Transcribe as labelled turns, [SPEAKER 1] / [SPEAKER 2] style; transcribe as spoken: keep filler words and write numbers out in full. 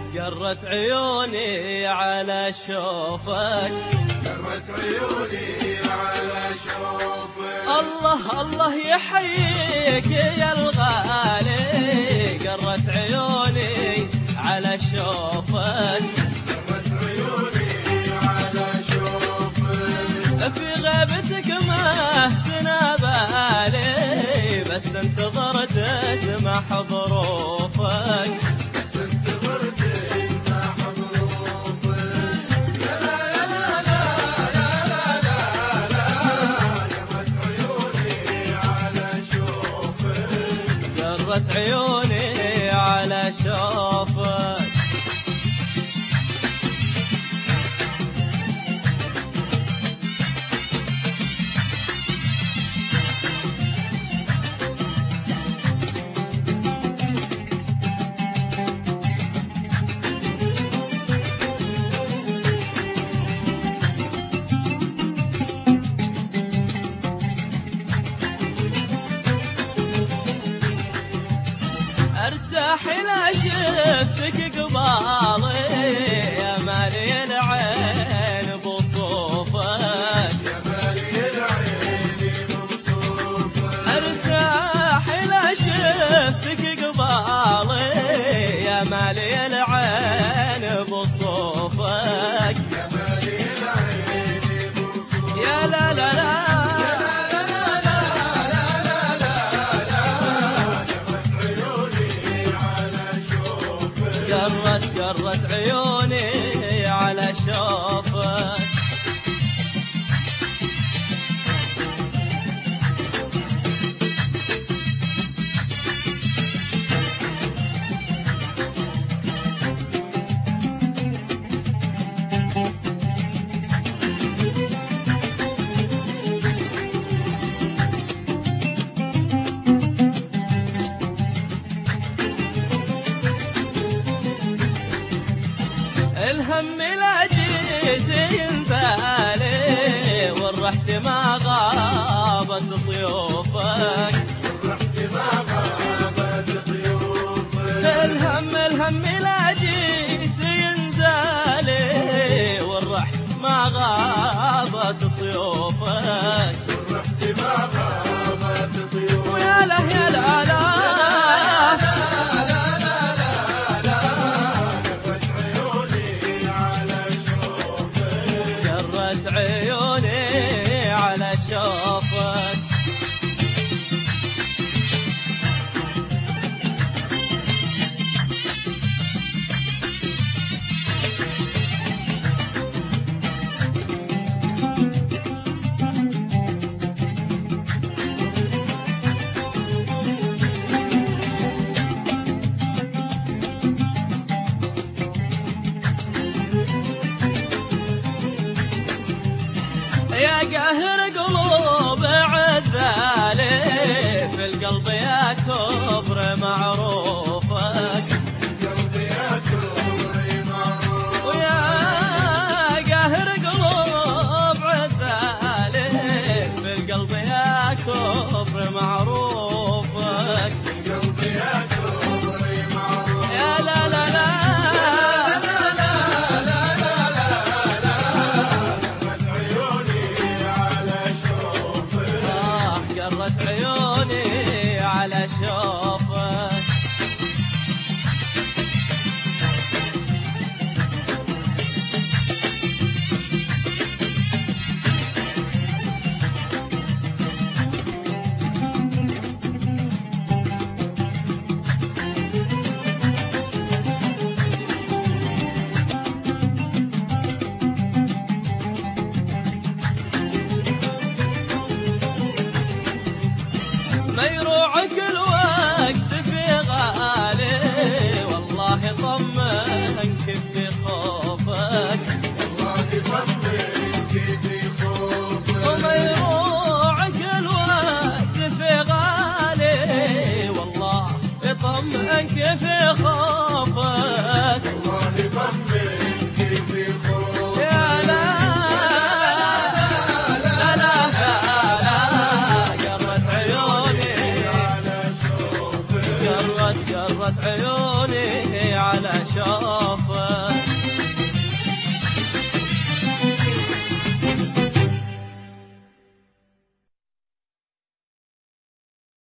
[SPEAKER 1] قرت عيوني على شوفك،
[SPEAKER 2] قرت عيوني على شوفك.
[SPEAKER 1] الله الله يحييك يا الغالي، قرت عيوني على شوفك،
[SPEAKER 2] قرت عيوني على شوفك.
[SPEAKER 1] في غيبتك ما اهتنا بالي، بس انتظرت اسمع حضروفك. قرت عيوني على شوفك. ارتاح لا شفتك قبالي، يا مالي العين بصوفك،
[SPEAKER 2] يا مالي العين بصوفك.
[SPEAKER 1] ارتاح لا شفتك قبالي، يا مالي العين بصوفك،
[SPEAKER 2] يا مالي العين بصوفك.
[SPEAKER 1] يا لا لا لا قرت قرت عيوني على شوفك. الهم لا جيت ينسالي، والرحت ما غابت ضيوفك،
[SPEAKER 2] والرحت ما غابت ضيوفك.
[SPEAKER 1] الهم الهم لا جيت ينسالي، والرحت ما غابت ضيوفك،
[SPEAKER 2] والرحت ما غابت ضيوفك.
[SPEAKER 1] ويا له يا لا لا عيوني على شوفك. يا قاهر قلوب عذالي، في القلب يا كبر معروفك،
[SPEAKER 2] القلب يا كبر معروفك.
[SPEAKER 1] ويا قاهر قلوب عذالي، في القلب يا كبر معروفك،
[SPEAKER 2] القلب يا كبر معروفك.
[SPEAKER 1] يا لا لا لا قرت عيوني على شوفك. ما يروعك الوقت في غالي، والله طمنك في خوفك،
[SPEAKER 2] والله طمنك في خوفك.
[SPEAKER 1] وما يروعك الوقت في غالي، والله يطمئنك في خوفك،
[SPEAKER 2] والله طمنك في خوفك.
[SPEAKER 1] يا لا لا لا لا قرت عيوني
[SPEAKER 2] على شوفك.
[SPEAKER 1] قرت قرت مرت عيوني على شوفك